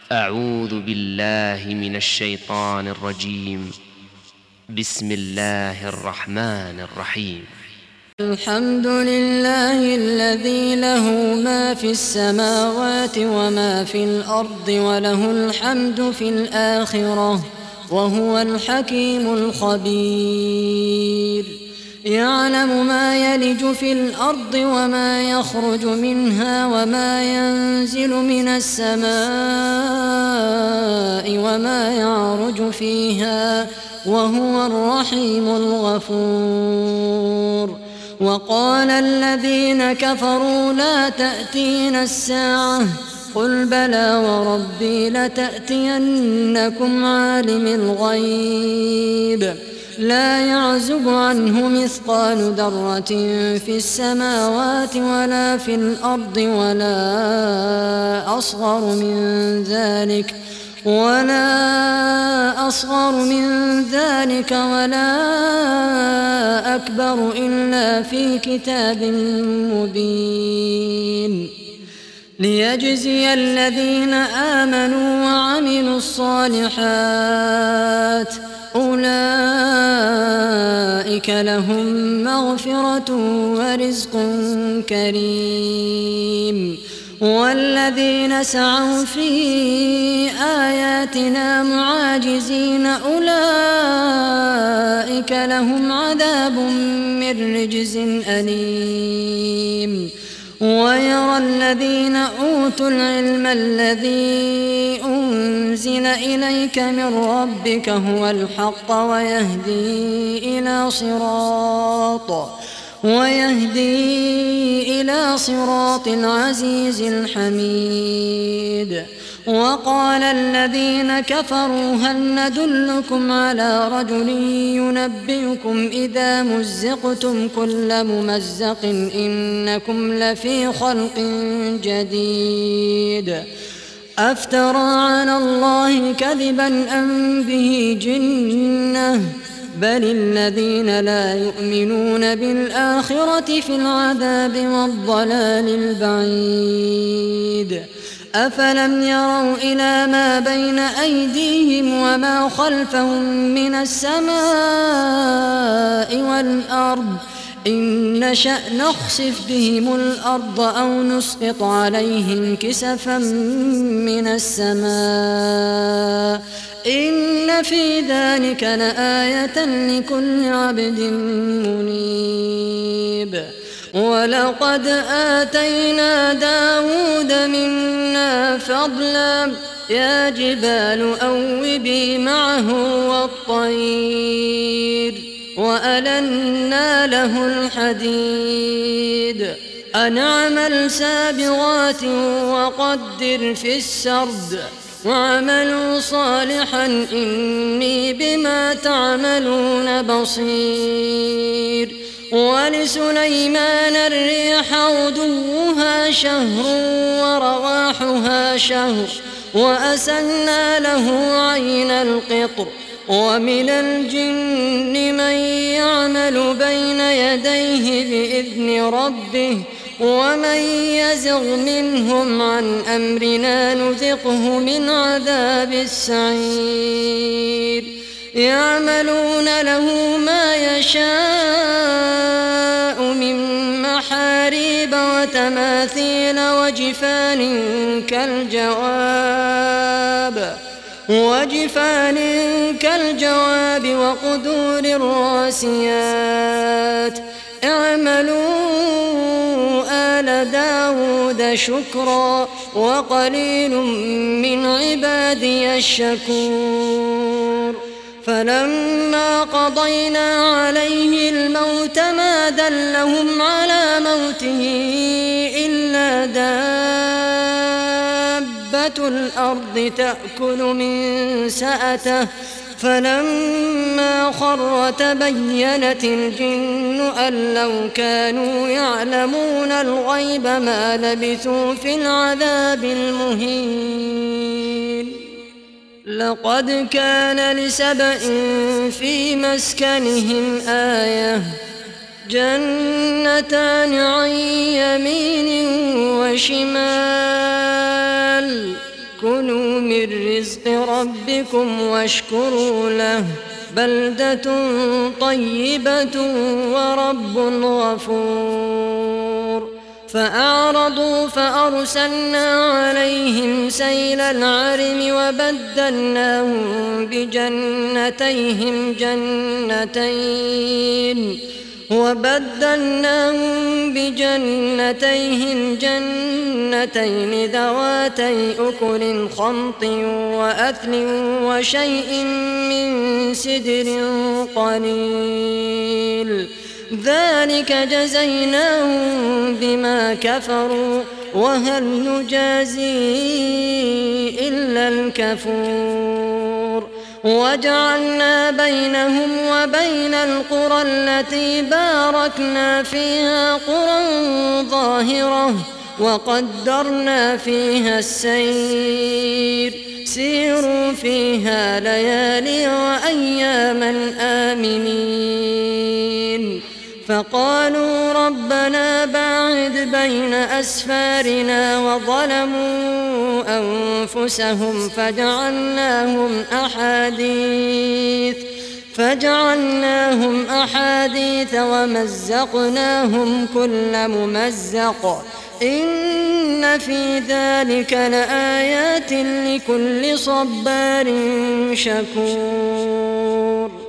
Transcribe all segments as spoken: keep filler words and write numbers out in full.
أعوذ بالله من الشيطان الرجيم. بسم الله الرحمن الرحيم. الحمد لله الذي له ما في السماوات وما في الأرض وله الحمد في الآخرة وهو الحكيم الخبير. يعلم ما يلج في الأرض وما يخرج منها وما ينزل من السماء وما يعرج فيها وهو الرحيم الغفور. وقال الذين كفروا لا تأتينا الساعة قل بلى وربي لتأتينكم عالم الغيب لا يعزب عنه مثقال ذرة في السماوات ولا في الأرض ولا أصغر من ذلك ولا أصغر من ذلك ولا أكبر إلا في كتاب مبين ليجزي الذين آمنوا وعملوا الصالحات أولئك لهم مغفرة ورزق كريم. والذين سعوا في آياتنا معاجزين أولئك لهم عذاب من رجز أليم. ويرى الذين أوتوا العلم الذي أنزل إليك من ربك هو الحق ويهدي إلى صراط ويهدي إلى صراط العزيز الحميد. وقال الذين كفروا هل ندلكم على رجل ينبئكم إذا مزقتم كل ممزق إنكم لفي خلق جديد أفترى على الله كذبا أم به جنة بل الذين لا يؤمنون بالآخرة في العذاب والضلال البعيد. أفلم يروا إلى ما بين أيديهم وما خلفهم من السماء والأرض إن نشأ نخسف بهم الأرض أو نسقط عليهم كسفا من السماء إن في ذلك لآية لكل عبد منيب. ولقد آتينا داود منا فضلا يا جبال أوبي معه والطير وألنا له الحديد أن اعمل سابغات وقدر في السرد واعملوا صالحا إني بما تعملون بصير. ولسليمان الريح غدوها شهر ورواحها شهر وأسلنا له عين القطر. ومن الجن من يعمل بين يديه بإذن ربه ومن يزغ منهم عن أمرنا نذقه من عذاب السعير. يعملون له ما يشاء من محاريب وتماثيل وجفان كالجواب وجفان كالجواب وقدور الراسيات اعملوا آل داود شكرا وقليل من عبادي الشكور. فلما قضينا عليه الموت ما دلهم على موته إلا دابة الأرض تأكل من سأته فلما خر تبينت الجن أن لو كانوا يعلمون الغيب ما لبثوا في العذاب المهين. لقد كان لسبإ في مسكنهم آية جنتان عن يمين وشمال كلوا من رزق ربكم واشكروا له بلدة طيبة ورب غفور فأعرضوا فأرسلنا عليهم سيل العرم وبدلناهم بجنتيهم جنتين وبدلناهم بجنتيهم جنتين ذواتي أكل خمط وأثل وشيء من سدر قليل ذلك جزيناهم بما كفروا وهل نجازي إلا الكفور وجعلنا بينهم وبين القرى التي باركنا فيها قرى ظاهرة وقدرنا فيها السير سيروا فيها ليالي وأياما آمنين فقالوا ربنا باعد بين أسفارنا وظلموا أنفسهم فجعلناهم أحاديث فجعلناهم أحاديث ومزقناهم كل ممزق إن في ذلك لآيات لكل صبار شكور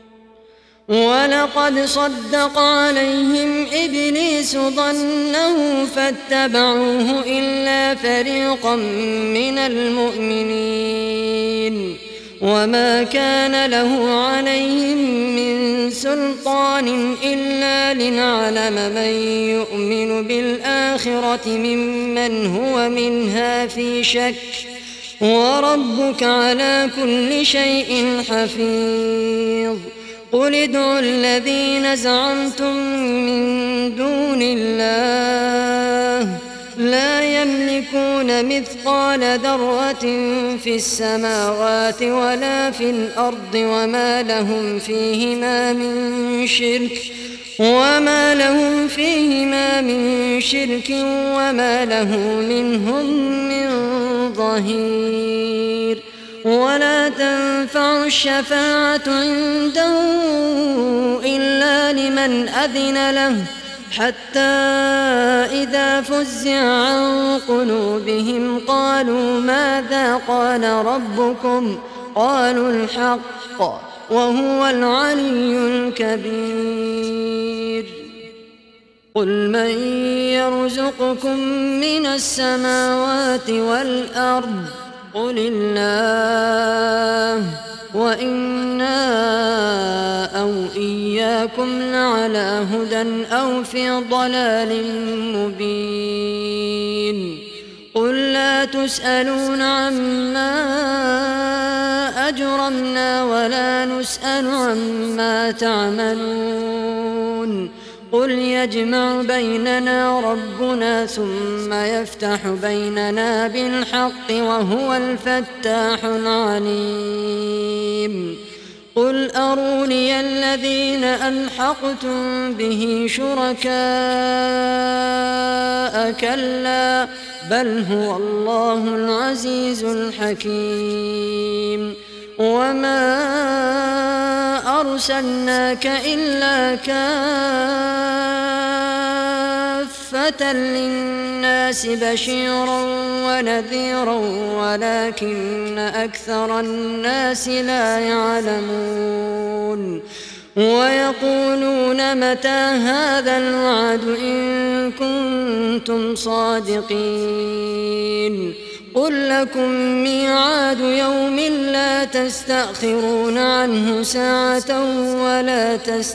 ولقد صدق عليهم إبليس ظنه فاتبعوه إلا فريقا من المؤمنين وما كان له عليهم من سلطان إلا لنعلم من يؤمن بالآخرة ممن هو منها في شك وربك على كل شيء حفيظ قل ادعوا الذين زعمتم من دون الله لا يملكون مثقال ذرة في السماوات ولا في الأرض وما لهم فيهما من شرك وما لهم فيهما من شرك وما له منهم من ظهير ولا تنفع الشفاعة عنده إلا لمن أذن له حتى إذا فزع عن قلوبهم قالوا ماذا قال ربكم قالوا الحق وهو العلي الكبير قل من يرزقكم من السماوات والأرض قل الله وإنا أو إياكم لعلى هدى أو في ضلال مبين قل لا تسألون عما أجرمنا ولا نسأل عما تعملون قل يجمع بيننا ربنا ثم يفتح بيننا بالحق وهو الفتاح العليم قل أروني الذين ألحقتم به شركاء كلا بل هو الله العزيز الحكيم وما أرسلناك إلا كافة للناس بشيرا ونذيرا ولكن أكثر الناس لا يعلمون ويقولون متى هذا الوعد إن كنتم صادقين قل لكم ميعاد يوم لا تستأخرون عنه ساعة ولا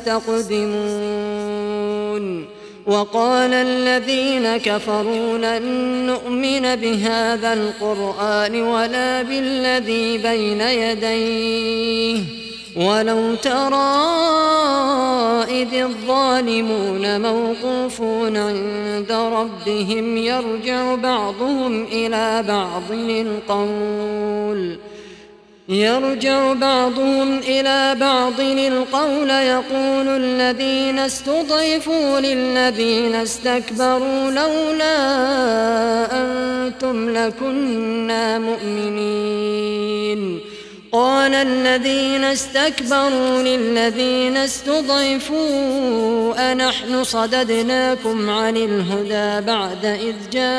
تستقدمون وقال الذين كفروا لن نؤمن بهذا القرآن ولا بالذي بين يديه ولو ترى إذ الظالمون موقوفون عند ربهم يرجع بعضهم إلى بعض القول يرجع بعضهم إلى بعض القول يقول الذين استضعفوا للذين استكبروا لولا أنتم لكنا مؤمنين قال الذين استكبروا للذين استضعفوا أنحن صددناكم عن الهدى بعد إذ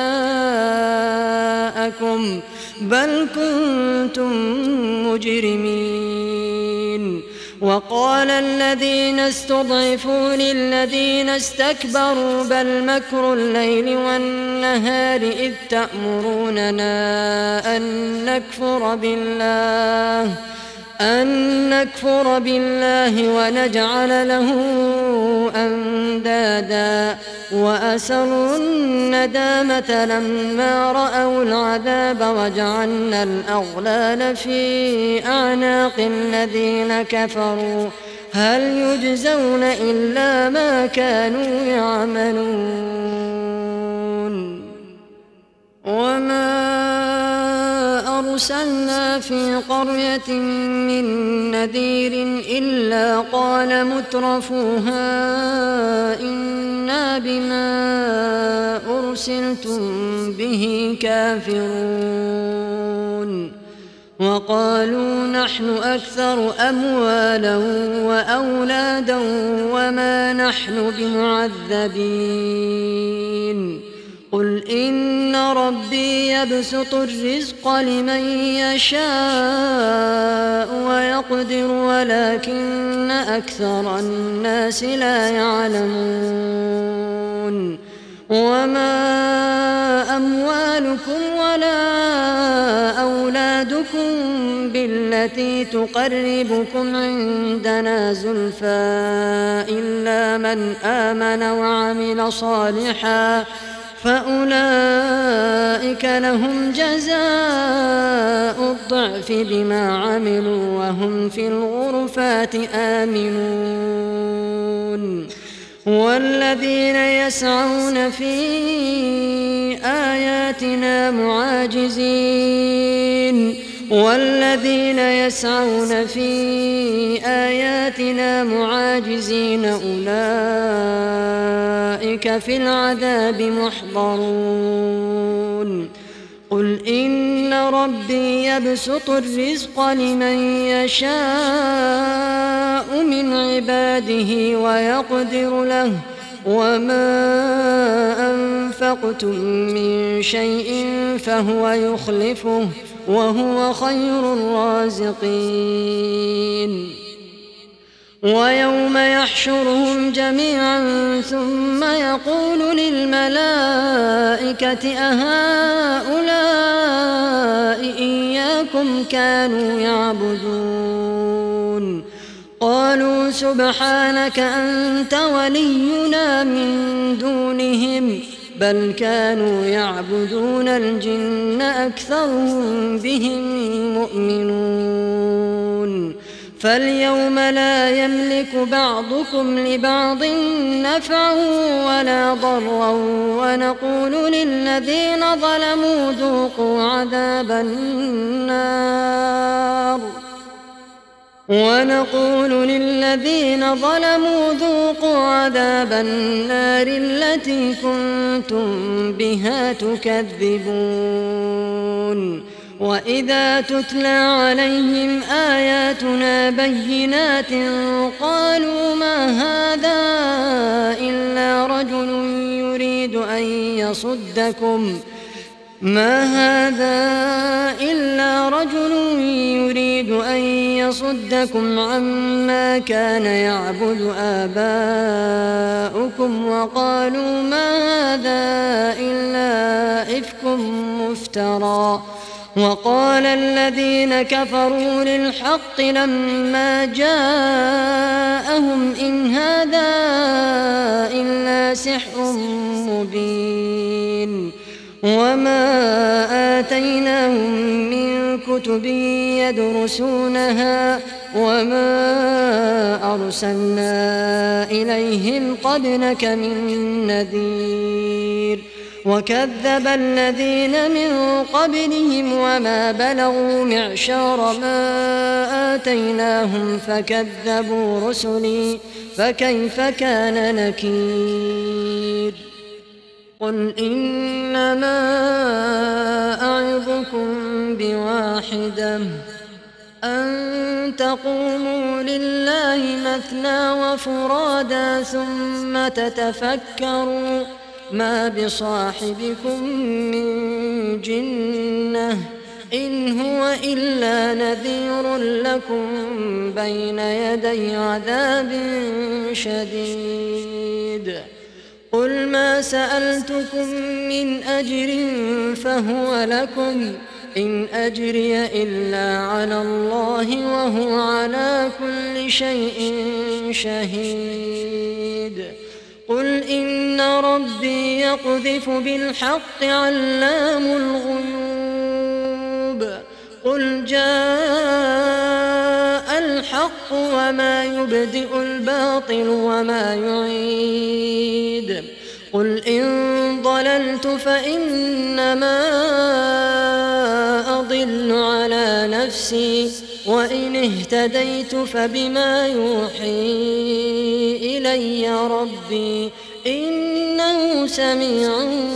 جاءكم بل كنتم مجرمين وقال الذين استضعفوا للذين استكبروا بل مكر الليل والنهار إذ تأمروننا أن نكفر بالله أن نكفر بالله ونجعل له أندادا وأسروا الندامة لما رأوا العذاب وجعلنا الأغلال في أعناق الذين كفروا هل يجزون إلا ما كانوا يعملون وما أرسلنا في قرية من نذير إلا قال مترفوها إنا بما أرسلتم به كافرون وقالوا نحن أكثر أموالا وأولادا وما نحن بمعذبين قل إن ربي يبسط الرزق لمن يشاء ويقدر ولكن أكثر الناس لا يعلمون وما أموالكم ولا أولادكم بالتي تقربكم عندنا زلفى إلا من آمن وعمل صالحا فأولئك لهم جزاء الضعف بما عملوا وهم في الغرفات آمنون والذين يسعون في آياتنا معاجزين والذين يسعون في آياتنا معاجزين أولئك في العذاب محضرون قل إن ربي يبسط الرزق لمن يشاء من عباده ويقدر له وما أنفقتم من شيء فهو يخلفه وهو خير الرازقين ويوم يحشرهم جميعا ثم يقول للملائكة أهؤلاء إياكم كانوا يعبدون قالوا سبحانك أنت ولينا من دونهم بل كانوا يعبدون الجن أكثرهم بهم مؤمنون فاليوم لا يملك بعضكم لبعض نفعا ولا ضرا ونقول للذين ظلموا ذوقوا عذاب النار ونقول للذين ظلموا ذوقوا عذاب النار التي كنتم بها تكذبون وإذا تتلى عليهم آياتنا بينات قالوا ما هذا إلا رجل يريد أن يصدكم ما هذا إلا رجل يريد أن يصدكم عما كان يعبد آباؤكم وقالوا ما هذا إلا إفك مفترى وقال الذين كفروا للحق لما جاءهم إن هذا إلا سحر مبين وما آتيناهم من كتب يدرسونها وما أرسلنا إليهم قبلك من نذير وكذب الذين من قبلهم وما بلغوا معشار ما آتيناهم فكذبوا رسلي فكيف كان نكير قل إنما أعظكم بواحدة أن تقوموا لله مثنى وفرادا ثم تتفكروا ما بصاحبكم من جنة إن هو إلا نذير لكم بين يدي عذاب شديد قل ما سألتكم من أجر فهو لكم إن أجري إلا على الله وهو على كل شيء شهيد قل إن ربي يقذف بالحق علام الغيوب قل جاء الحق وما يبدئ الباطل وما يعيد قل إن ضللت فإنما أضل على نفسي وإن اهتديت فبما يوحي إلي ربي إنه سميع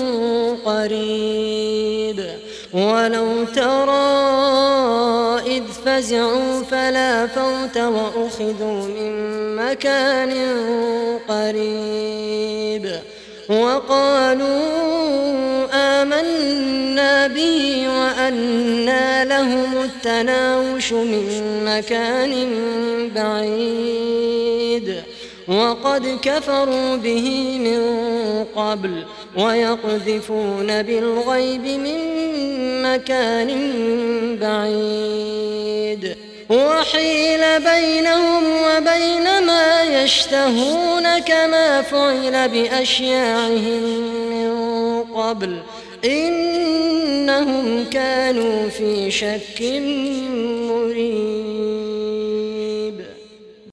قريب ولو ترى إذ فزعوا فلا فوت وأخذوا من مكان قريب وقالوا آمنا به وأنى لهم التناوش من مكان بعيد وقد كفروا به من قبل ويقذفون بالغيب من مكان بعيد وحيل بينهم وبين ما يشتهون كما فعل بأشياعهم من قبل إنهم كانوا في شك مريب.